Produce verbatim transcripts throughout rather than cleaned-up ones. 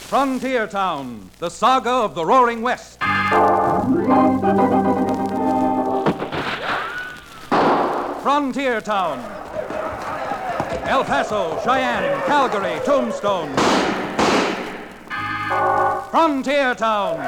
Frontier Town, the saga of the Roaring West. Frontier Town. El Paso, Cheyenne, Calgary, Tombstone. Frontier Town.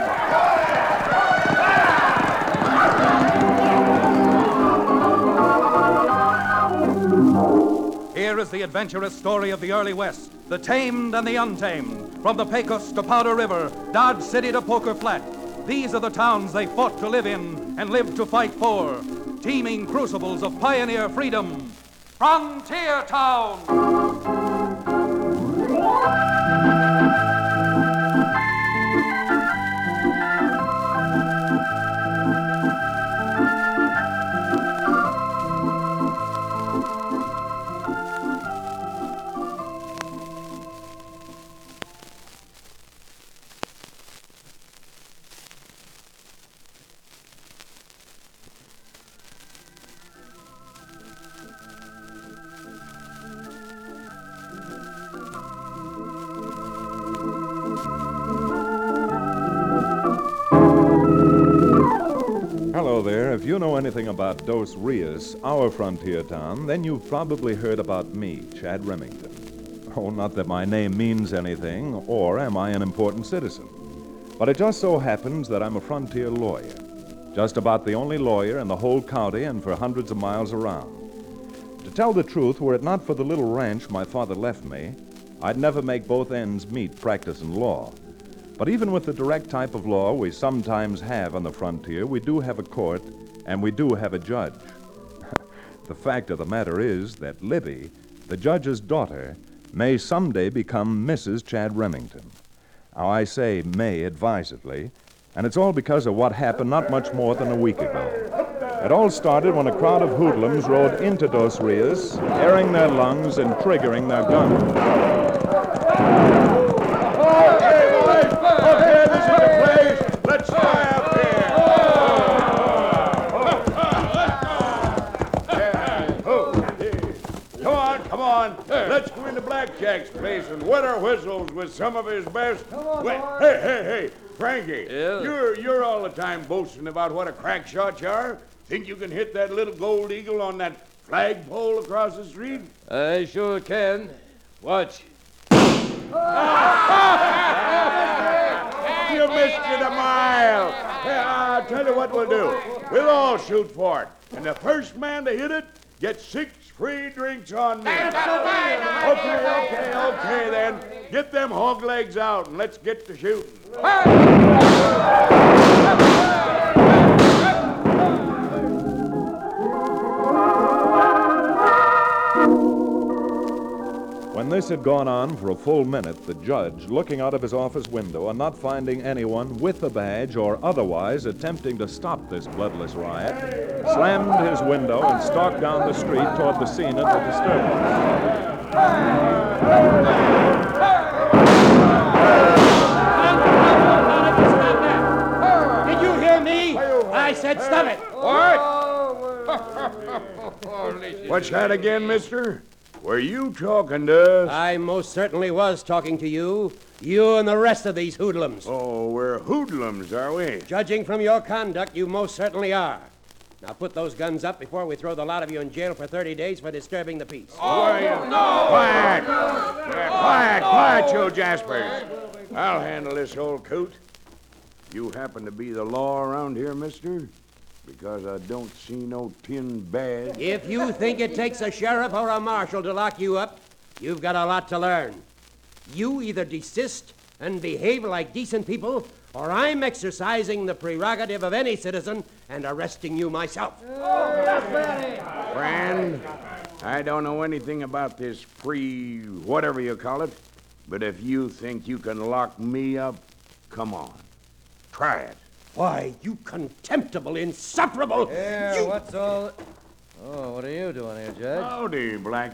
Here is the adventurous story of the early West, the tamed and the untamed. From the Pecos to Powder River, Dodge City to Poker Flat. These are the towns they fought to live in and lived to fight for. Teeming crucibles of pioneer freedom. Frontier Town! Hello there. If you know anything about Dos Rios, our frontier town, then you've probably heard about me, Chad Remington. Oh, not that my name means anything, or am I an important citizen. But it just so happens that I'm a frontier lawyer. Just about the only lawyer in the whole county and for hundreds of miles around. To tell the truth, were it not for the little ranch my father left me, I'd never make both ends meet practicing law. But even with the direct type of law we sometimes have on the frontier, we do have a court, and we do have a judge. The fact of the matter is that Libby, the judge's daughter, may someday become Missus Chad Remington. Now, I say may advisedly, and it's all because of what happened not much more than a week ago. It all started when a crowd of hoodlums rode into Dos Rios, airing their lungs and triggering their guns. Okay, this is the place. Let's fly up here. Come on, come on. Let's go into Blackjack's place and wet our whistles with some of his best. Come on, Wait, boys. hey, hey, hey, Frankie. Yeah? You're you're all the time boasting about what a crack shot you are. Think you can hit that little gold eagle on that flagpole across the street? I sure can. Watch. You missed it a mile. Hey, I'll tell you what we'll do. We'll all shoot for it. And the first man to hit it gets six free drinks on me. Okay, okay, okay then. Get them hog legs out and let's get to shooting. When this had gone on for a full minute, the judge, looking out of his office window and not finding anyone with a badge or otherwise attempting to stop this bloodless riot, slammed his window and stalked down the street toward the scene of the disturbance. Did you hear me? I said stop it. What? What's that again, mister? Were you talking to us? I most certainly was talking to you. You and the rest of these hoodlums. Oh, we're hoodlums, are we? Judging from your conduct, you most certainly are. Now put those guns up before we throw the lot of you in jail for thirty days for disturbing the peace. Oh, no! Quiet! Yeah, quiet, quiet, Joe Jaspers. I'll handle this old coot. You happen to be the law around here, mister? Because I don't see no tin badge. If you think it takes a sheriff or a marshal to lock you up, you've got a lot to learn. You either desist and behave like decent people, or I'm exercising the prerogative of any citizen and arresting you myself. Friend, I don't know anything about this free whatever you call it, but if you think you can lock me up, come on. Try it. Why, you contemptible, insufferable... Here, you... what's all... Oh, what are you doing here, Judge? Howdy, Blackjack.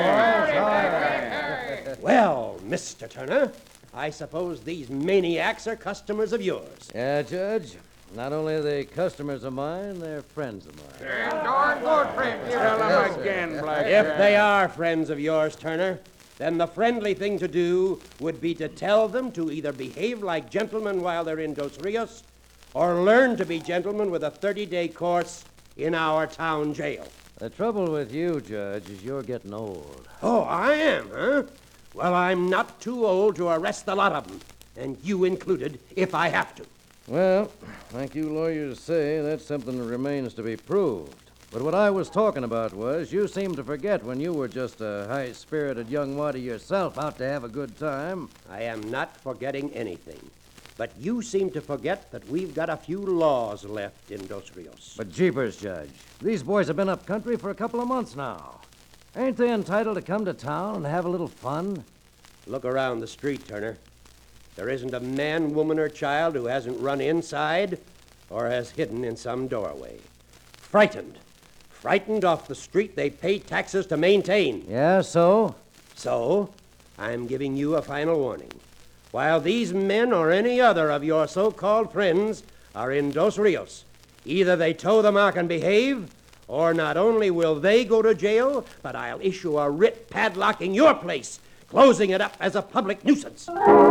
Howdy, boys. Howdy. Well, Mister Turner, I suppose these maniacs are customers of yours. Yeah, Judge. Not only are they customers of mine, they're friends of mine. Darn good friends. Tell them again, Blackjack. If they are friends of yours, Turner, then the friendly thing to do would be to tell them to either behave like gentlemen while they're in Dos Rios or learn to be gentlemen with a thirty-day course in our town jail. The trouble with you, Judge, is you're getting old. Oh, I am, huh? Well, I'm not too old to arrest a lot of them, and you included, if I have to. Well, like you lawyers say, that's something that remains to be proved. But what I was talking about was you seemed to forget when you were just a high-spirited young waddy yourself out to have a good time. I am not forgetting anything. But you seem to forget that we've got a few laws left in Dos Rios. But jeepers, Judge, these boys have been up country for a couple of months now. Ain't they entitled to come to town and have a little fun? Look around the street, Turner. There isn't a man, woman, or child who hasn't run inside or has hidden in some doorway. Frightened. Frightened off the street they pay taxes to maintain. Yeah, so? So, I'm giving you a final warning. While these men or any other of your so-called friends are in Dos Rios, either they toe the mark and behave, or not only will they go to jail, but I'll issue a writ padlocking your place, closing it up as a public nuisance.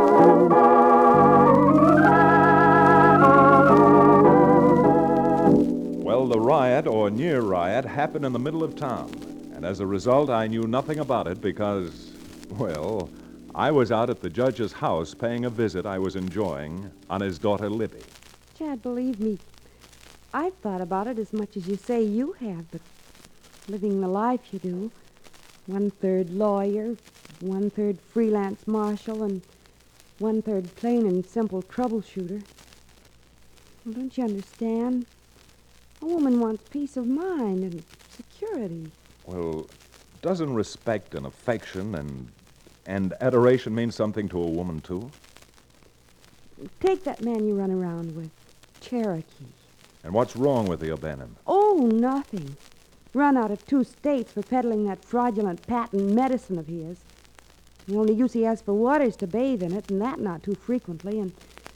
Well, the riot, or near riot, happened in the middle of town. And as a result, I knew nothing about it because, well, I was out at the judge's house paying a visit I was enjoying on his daughter Libby. Chad, believe me, I've thought about it as much as you say you have, but living the life you do, one-third lawyer, one-third freelance marshal, and one-third plain and simple troubleshooter. Well, don't you understand? A woman wants peace of mind and security. Well, doesn't respect and affection and and adoration mean something to a woman, too? Take that man you run around with, Cherokee. And what's wrong with the O'Bannon? Oh, nothing. Run out of two states for peddling that fraudulent patent medicine of his. The only use he has for water is to bathe in it, and that not too frequently, and...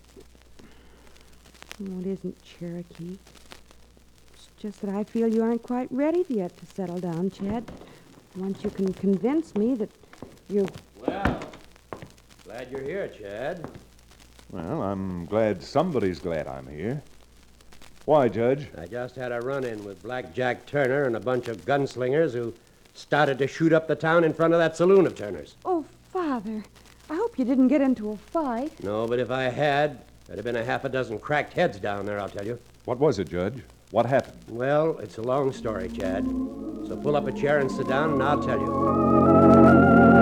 Oh, it isn't Cherokee. It's just that I feel you aren't quite ready yet to settle down, Chad. Once you can convince me that you're... Well, glad you're here, Chad. Well, I'm glad somebody's glad I'm here. Why, Judge? I just had a run-in with Black Jack Turner and a bunch of gunslingers who started to shoot up the town in front of that saloon of Turner's. Oh, Father, I hope you didn't get into a fight. No, but if I had, there'd have been a half a dozen cracked heads down there, I'll tell you. What was it, Judge? What happened? Well, it's a long story, Chad. So pull up a chair and sit down, and I'll tell you.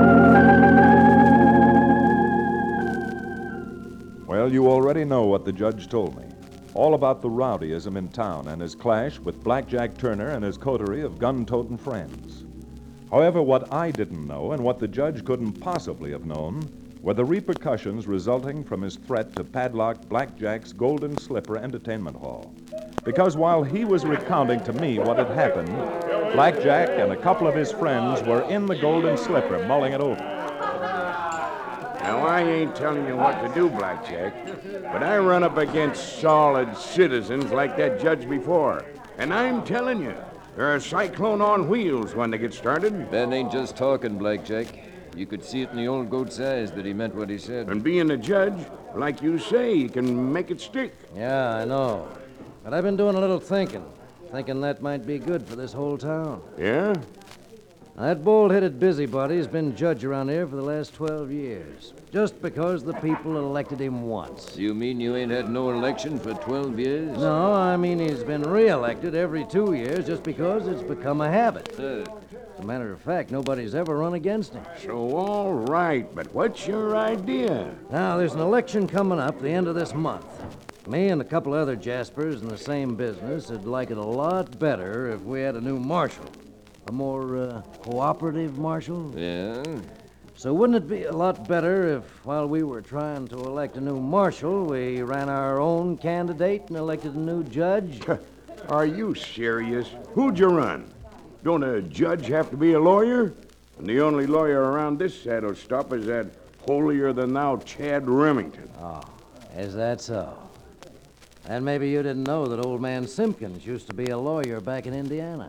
Well, you already know what the judge told me. All about the rowdyism in town and his clash with Black Jack Turner and his coterie of gun-toting friends. However, what I didn't know and what the judge couldn't possibly have known were the repercussions resulting from his threat to padlock Black Jack's Golden Slipper Entertainment Hall. Because while he was recounting to me what had happened, Black Jack and a couple of his friends were in the Golden Slipper mulling it over. Now, I ain't telling you what to do, Blackjack, but I run up against solid citizens like that judge before. And I'm telling you, they're a cyclone on wheels when they get started. Ben ain't just talking, Blackjack. You could see it in the old goat's eyes that he meant what he said. And being a judge, like you say, you can make it stick. Yeah, I know. But I've been doing a little thinking. Thinking that might be good for this whole town. Yeah? That bald-headed busybody's been judge around here for the last twelve years, just because the people elected him once. You mean you ain't had no election for twelve years? No, I mean he's been re-elected every two years just because it's become a habit. Uh, As a matter of fact, nobody's ever run against him. So, all right, but what's your idea? Now, there's an election coming up the end of this month. Me and a couple other Jaspers in the same business would like it a lot better if we had a new marshal. A more uh, cooperative marshal? yeah? So wouldn't it be a lot better if, while we were trying to elect a new marshal, we ran our own candidate and elected a new judge? Are you serious? Who'd you run? Don't a judge have to be a lawyer? And the only lawyer around this saddle stop is that holier-than-thou Chad Remington. Oh, is that so? And maybe you didn't know that old man Simpkins used to be a lawyer back in Indiana.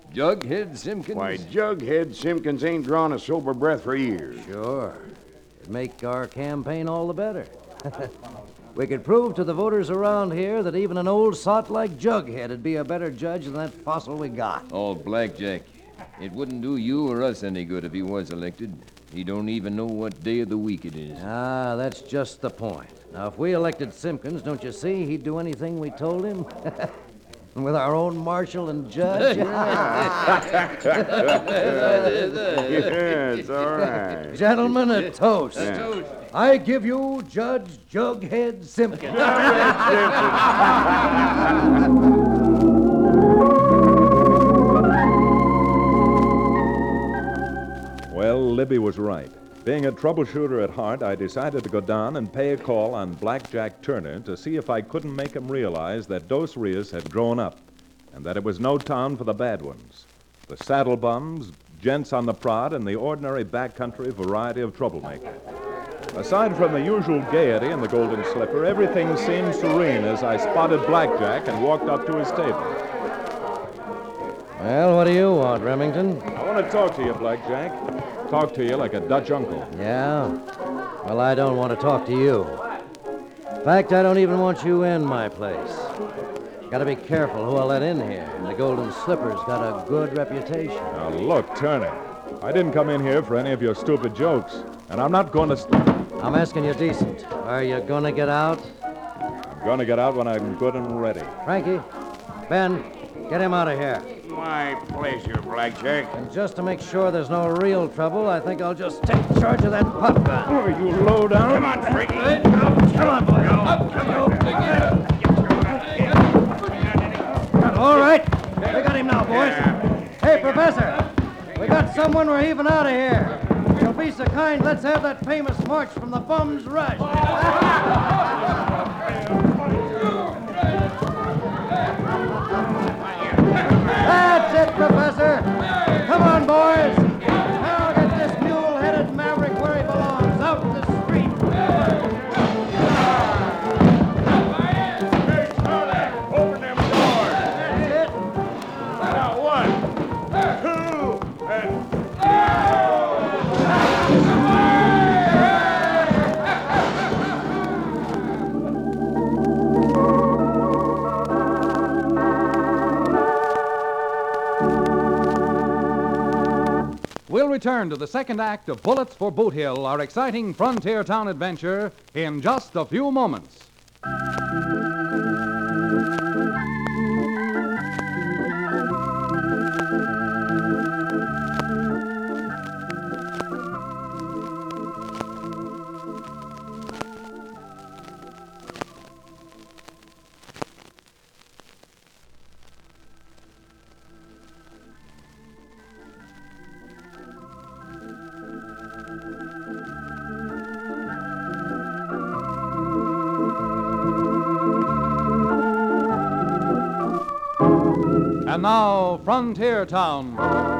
Jughead Simpkins? Why, Jughead Simpkins ain't drawn a sober breath for years. Sure. It'd make our campaign all the better. We could prove to the voters around here that even an old sot like Jughead would be a better judge than that fossil we got. Oh, Blackjack. It wouldn't do you or us any good if he was elected. He don't even know what day of the week it is. Ah, that's just the point. Now, if we elected Simpkins, don't you see he'd do anything we told him? With our own marshal and judge? Yeah, it's all right. Gentlemen, a toast. A toast. I give you Judge Jughead Simpkins. Well, Libby was right. Being a troubleshooter at heart, I decided to go down and pay a call on Blackjack Turner to see if I couldn't make him realize that Dos Rios had grown up and that it was no town for the bad ones. The saddle bums, gents on the prod, and the ordinary backcountry variety of troublemaker. Aside from the usual gaiety in the Golden Slipper, everything seemed serene as I spotted Blackjack and walked up to his table. Well, what do you want, Remington? I want to talk to you, Blackjack. Talk to you like a Dutch uncle. Yeah? Well, I don't want to talk to you. In fact, I don't even want you in my place. Gotta be careful who I let in here. The Golden Slipper's got a good reputation. Now, look, Turner. I didn't come in here for any of your stupid jokes, and I'm not going to... St- I'm asking you decent. Are you gonna get out? I'm going to get out when I'm good and ready. Frankie, Ben, get him out of here. My pleasure, Blackjack. And just to make sure there's no real trouble, I think I'll just take charge of that pop gun. Oh, you low down. Come on, Frankie. Come on, boy. All right. We got him now, boys. Hey, Professor. We got someone we're even out of here. If you'll be so kind, let's have that famous march from the Bums Rush. That's it, Professor. Come on, boys. Now get this mule-headed maverick where he belongs, out in the street. Hey, Charlie, open them doors. That's it. Now, one, two, and... We'll return to the second act of Bullets for Boot Hill, our exciting frontier town adventure, in just a few moments. And now, Frontier Town.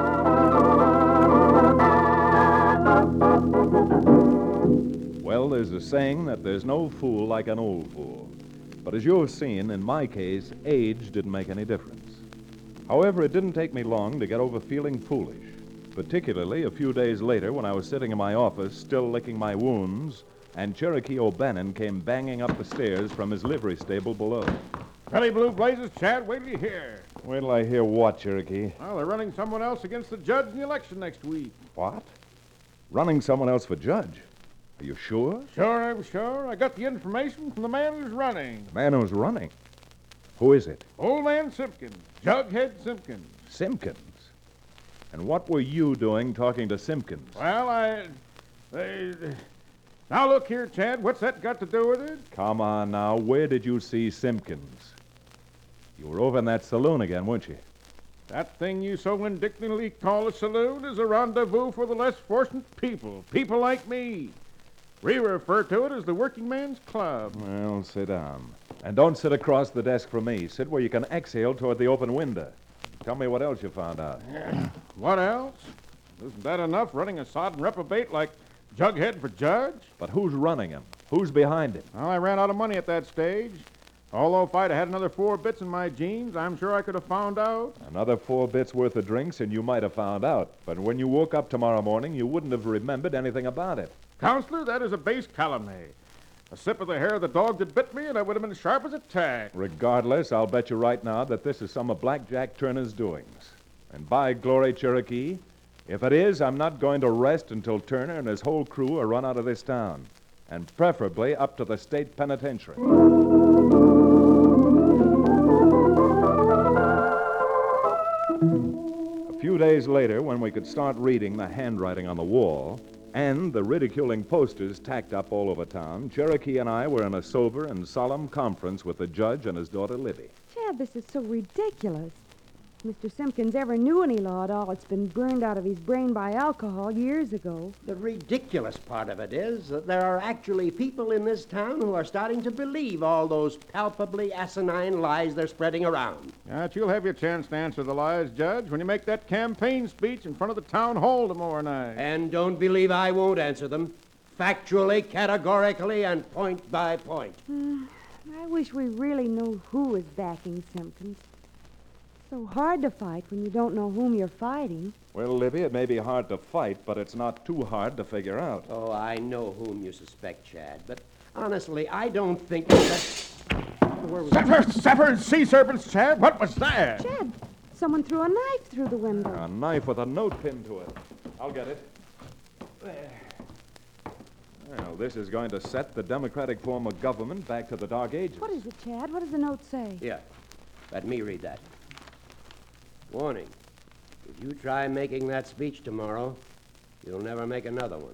Well, there's a saying that there's no fool like an old fool. But as you have seen, in my case, age didn't make any difference. However, it didn't take me long to get over feeling foolish, particularly a few days later when I was sitting in my office, still licking my wounds, and Cherokee O'Bannon came banging up the stairs from his livery stable below. Belly Blue Blazes, Chad, wait till you hear. Wait till I hear what, Cherokee? Well, they're running someone else against the judge in the election next week. What? Running someone else for judge? Are you sure? Sure, I'm sure. I got the information from the man who's running. The man who's running? Who is it? Old man Simpkins. Jughead Simpkins. Simpkins? And what were you doing talking to Simpkins? Well, I... They... Now, look here, Chad. What's that got to do with it? Come on now. Where did you see Simpkins? You were over in that saloon again, weren't you? That thing you so indignantly call a saloon is a rendezvous for the less fortunate people. People like me. We refer to it as the working man's club. Well, sit down. And don't sit across the desk from me. Sit where you can exhale toward the open window. Tell me what else you found out. What else? Isn't that enough, running a sodden reprobate like Jughead for judge? But who's running him? Who's behind him? Well, I ran out of money at that stage. Although if I'd had another four bits in my jeans, I'm sure I could have found out. Another four bits worth of drinks, and you might have found out. But when you woke up tomorrow morning, you wouldn't have remembered anything about it. Counselor, that is a base calumny. A sip of the hair of the dog that bit me, and I would have been sharp as a tack. Regardless, I'll bet you right now that this is some of Black Jack Turner's doings. And by glory, Cherokee, if it is, I'm not going to rest until Turner and his whole crew are run out of this town, and preferably up to the state penitentiary. A few days later, when we could start reading the handwriting on the wall and the ridiculing posters tacked up all over town, Cherokee and I were in a sober and solemn conference with the judge and his daughter Libby. Chad, this is so ridiculous. If Mister Simpkins ever knew any law at all, it's been burned out of his brain by alcohol years ago. The ridiculous part of it is that there are actually people in this town who are starting to believe all those palpably asinine lies they're spreading around. But you'll have your chance to answer the lies, Judge, when you make that campaign speech in front of the town hall tomorrow night. And don't believe I won't answer them. Factually, categorically, and point by point. Uh, I wish we really knew who is backing Simpkins. So hard to fight when you don't know whom you're fighting. Well, Libby, it may be hard to fight, but it's not too hard to figure out. Oh, I know whom you suspect, Chad, but honestly, I don't think that... Where was Zephyr, Zephyr, and sea serpents, Chad, what was that? Chad, someone threw a knife through the window. A knife with a note pinned to it. I'll get it. There. Well, this is going to set the democratic form of government back to the Dark Ages. What is it, Chad? What does the note say? Here, let me read that. Warning. If you try making that speech tomorrow, you'll never make another one.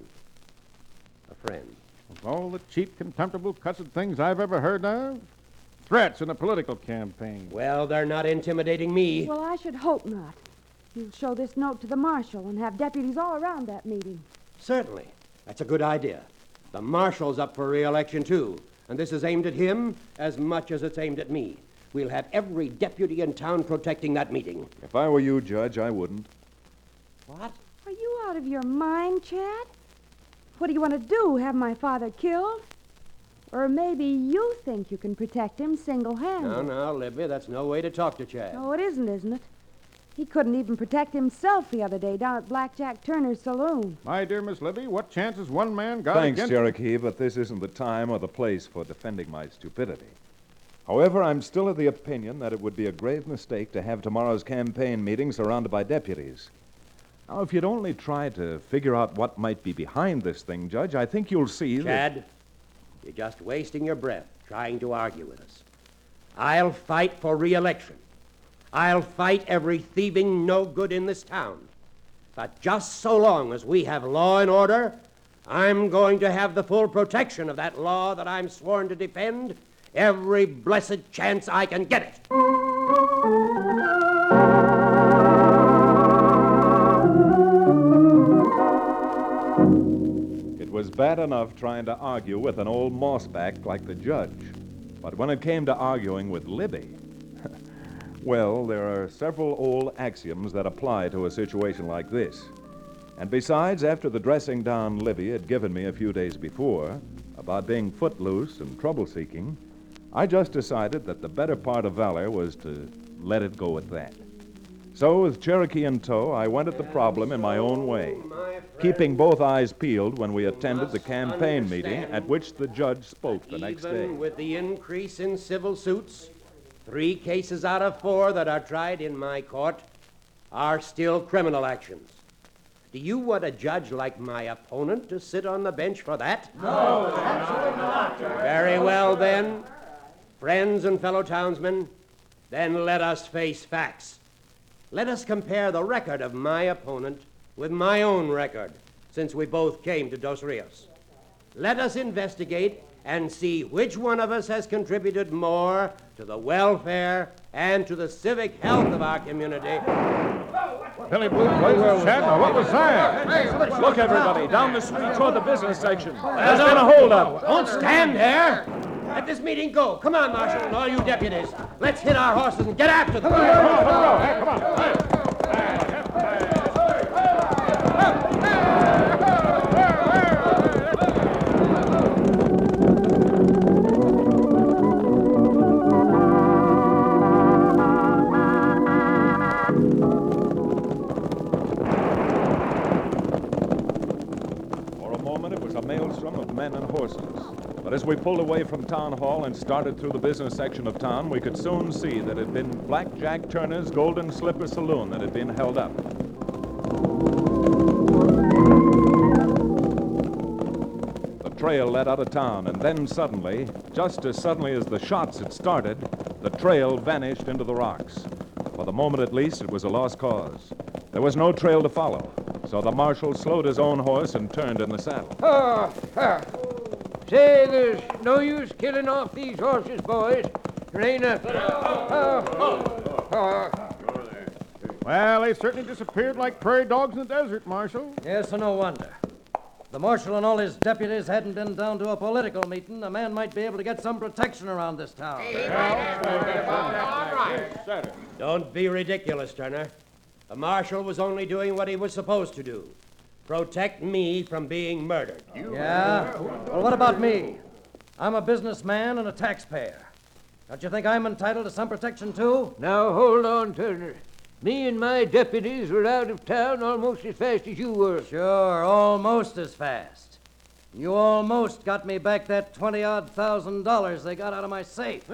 A friend. Of all the cheap, contemptible, cussed things I've ever heard of, threats in a political campaign. Well, they're not intimidating me. Well, I should hope not. You'll show this note to the marshal and have deputies all around that meeting. Certainly. That's a good idea. The marshal's up for re-election, too. And this is aimed at him as much as it's aimed at me. We'll have every deputy in town protecting that meeting. If I were you, Judge, I wouldn't. What? Are you out of your mind, Chad? What do you want to do, have my father killed? Or maybe you think you can protect him single-handed. No, no, Libby, that's no way to talk to Chad. No, it isn't, isn't it? He couldn't even protect himself the other day down at Black Jack Turner's saloon. My dear Miss Libby, what chance has one man got Thanks, against... Cherokee, but this isn't the time or the place for defending my stupidity. However, I'm still of the opinion that it would be a grave mistake to have tomorrow's campaign meeting surrounded by deputies. Now, if you'd only try to figure out what might be behind this thing, Judge, I think you'll see that... Chad, you're just wasting your breath trying to argue with us. I'll fight for re-election. I'll fight every thieving no-good in this town. But just so long as we have law and order, I'm going to have the full protection of that law that I'm sworn to defend every blessed chance I can get it. It was bad enough trying to argue with an old mossback like the judge. But when it came to arguing with Libby, well, there are several old axioms that apply to a situation like this. And besides, after the dressing down Libby had given me a few days before about being footloose and trouble-seeking, I just decided that the better part of valor was to let it go at that. So, with Cherokee in tow, I went at the problem in my own way, keeping both eyes peeled when we attended the campaign meeting at which the judge spoke the next day. Even with the increase in civil suits, three cases out of four that are tried in my court are still criminal actions. Do you want a judge like my opponent to sit on the bench for that? No, absolutely not. Very well, then. Friends and fellow townsmen, then let us face facts. Let us compare the record of my opponent with my own record, since we both came to Dos Rios. Let us investigate and see which one of us has contributed more to the welfare and to the civic health of our community. Billy Blue, Chad, now what was that? Look, everybody, down the street toward the business section. There's been a holdup. Don't stand there. Let this meeting go. Come on, Marshal, and all you deputies. Let's hit our horses and get after them. Come on, hey, come on. Hey. But as we pulled away from Town Hall and started through the business section of town, we could soon see that it had been Black Jack Turner's Golden Slipper Saloon that had been held up. The trail led out of town, and then suddenly, just as suddenly as the shots had started, the trail vanished into the rocks. For the moment at least, it was a lost cause. There was no trail to follow, so the marshal slowed his own horse and turned in the saddle. Oh, ah. Say, there's no use killing off these horses, boys. There ain't a... Oh, oh. Well, they certainly disappeared like prairie dogs in the desert, Marshal. Yes, and no wonder. If the marshal and all his deputies hadn't been down to a political meeting, a man might be able to get some protection around this town. Don't be ridiculous, Turner. The marshal was only doing what he was supposed to do. Protect me from being murdered. Yeah? Well, what about me? I'm a businessman and a taxpayer. Don't you think I'm entitled to some protection, too? Now, hold on, Turner. Me and my deputies were out of town almost as fast as you were. Sure, almost as fast. You almost got me back that twenty-odd thousand dollars they got out of my safe.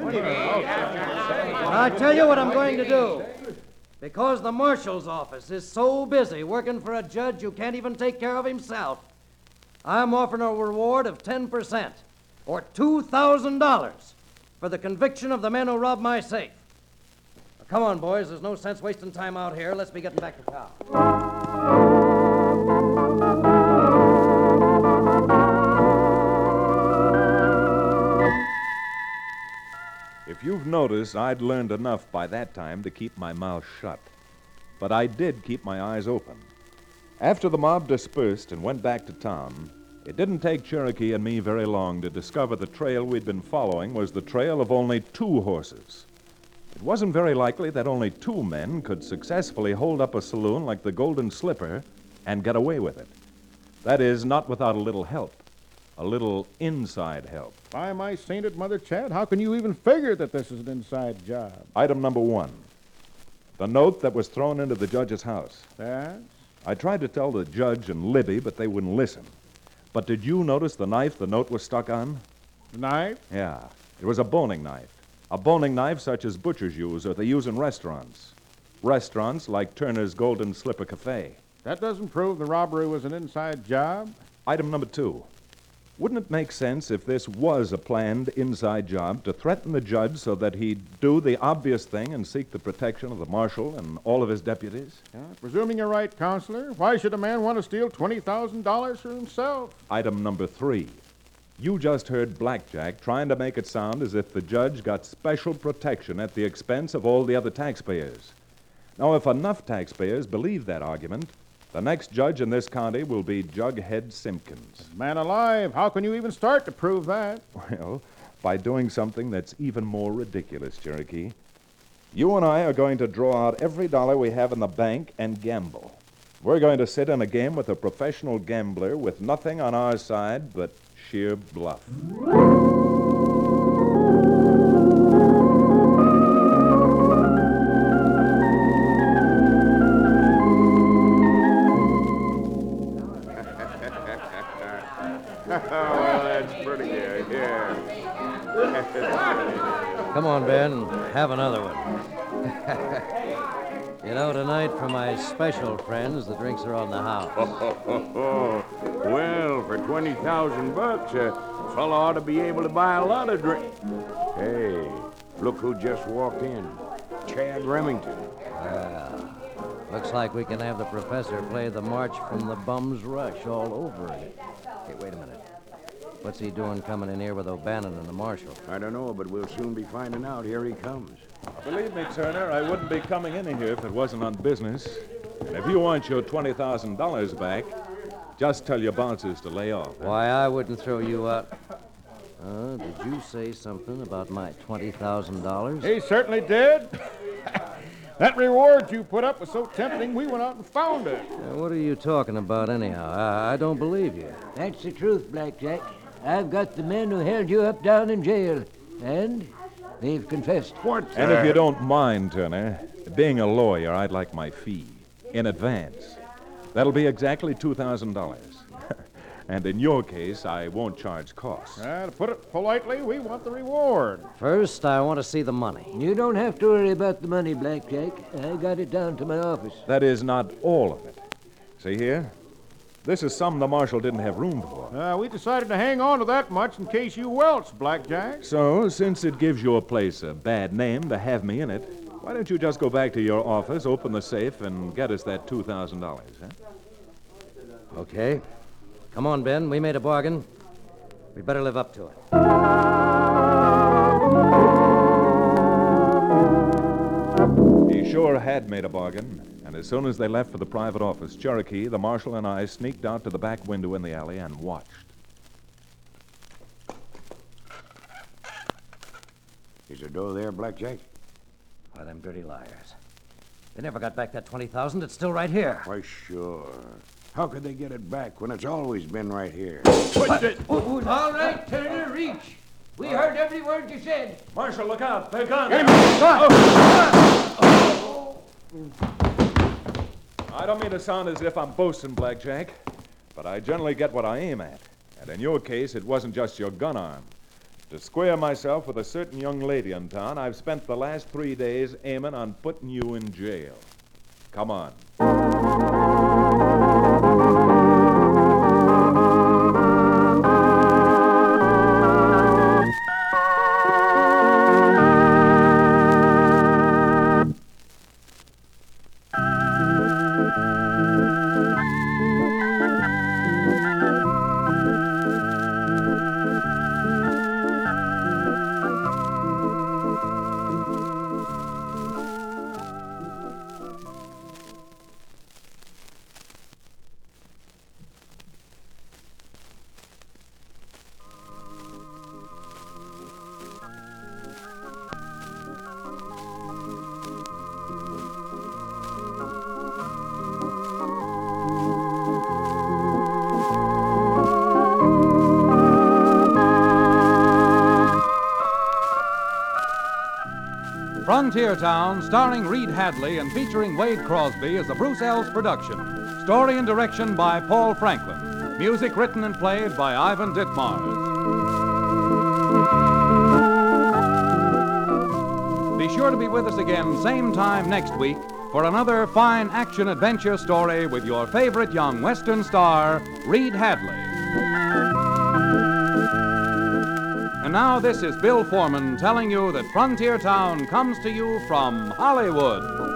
I tell you what I'm going to do. Because the marshal's office is so busy working for a judge who can't even take care of himself, I'm offering a reward of ten percent, or two thousand dollars, for the conviction of the men who robbed my safe. Now, come on, boys. There's no sense wasting time out here. Let's be getting back to town. If you've noticed, I'd learned enough by that time to keep my mouth shut. But I did keep my eyes open. After the mob dispersed and went back to town, it didn't take Cherokee and me very long to discover the trail we'd been following was the trail of only two horses. It wasn't very likely that only two men could successfully hold up a saloon like the Golden Slipper and get away with it. That is, not without a little help. A little inside help. By my sainted mother, Chad, how can you even figure that this is an inside job? Item number one. The note that was thrown into the judge's house. Yes? I tried to tell the judge and Libby, but they wouldn't listen. But did you notice the knife the note was stuck on? The knife? Yeah. It was a boning knife. A boning knife such as butchers use or they use in restaurants. Restaurants like Turner's Golden Slipper Cafe. That doesn't prove the robbery was an inside job. Item number two. Wouldn't it make sense if this was a planned inside job to threaten the judge so that he'd do the obvious thing and seek the protection of the marshal and all of his deputies? Yeah, presuming you're right, Counselor, why should a man want to steal twenty thousand dollars for himself? Item number three. You just heard Blackjack trying to make it sound as if the judge got special protection at the expense of all the other taxpayers. Now, if enough taxpayers believe that argument, the next judge in this county will be Jughead Simpkins. Man alive, how can you even start to prove that? Well, by doing something that's even more ridiculous, Cherokee. You and I are going to draw out every dollar we have in the bank and gamble. We're going to sit in a game with a professional gambler with nothing on our side but sheer bluff. Well, that's pretty good, yeah. Come on, Ben. Have another one. You know, tonight, for my special friends, the drinks are on the house. Well, for twenty thousand bucks, a fellow ought to be able to buy a lot of drink. Hey, look who just walked in. Chad Remington. Well, looks like we can have the professor play the March from the Bum's Rush all over again. Hey, wait a minute. What's he doing coming in here with O'Bannon and the marshal? I don't know, but we'll soon be finding out. Here he comes. Believe me, Turner, I wouldn't be coming in here if it wasn't on business. And if you want your twenty thousand dollars back, just tell your bouncers to lay off. Why, I wouldn't throw you out. Uh, did you say something about my twenty thousand dollars? He certainly did. That reward you put up was so tempting, we went out and found it. Uh, what are you talking about, anyhow? I, I don't believe you. That's the truth, Blackjack. I've got the men who held you up down in jail, and they've confessed. What? And if you don't mind, Turner, being a lawyer, I'd like my fee in advance. That'll be exactly two thousand dollars. And in your case, I won't charge costs. Uh, to put it politely, we want the reward. First, I want to see the money. You don't have to worry about the money, Blackjack. I got it down to my office. That is not all of it. See here? This is some the marshal didn't have room for. Uh, we decided to hang on to that much in case you welch, Blackjack. So, since it gives your place a bad name to have me in it, why don't you just go back to your office, open the safe, and get us that two thousand dollars, huh? Okay. Come on, Ben. We made a bargain. We better live up to it. He sure had made a bargain, and as soon as they left for the private office, Cherokee, the marshal, and I sneaked out to the back window in the alley and watched. Is the door there, Blackjack? Why, them dirty liars. They never got back that twenty thousand. It's still right here. Why, sure. How could they get it back when it's always been right here? All right, Turner, reach. We heard every word you said. Marshal, look out. They're gone. I don't mean to sound as if I'm boasting, Blackjack, but I generally get what I aim at. And in your case, it wasn't just your gun arm. To square myself with a certain young lady in town, I've spent the last three days aiming on putting you in jail. Come on. Frontier Town, starring Reed Hadley and featuring Wade Crosby, is a Bruce Ells production. Story and direction by Paul Franklin. Music written and played by Ivan Ditmars. Be sure to be with us again same time next week for another fine action-adventure story with your favorite young Western star, Reed Hadley. And now this is Bill Foreman telling you that Frontier Town comes to you from Hollywood.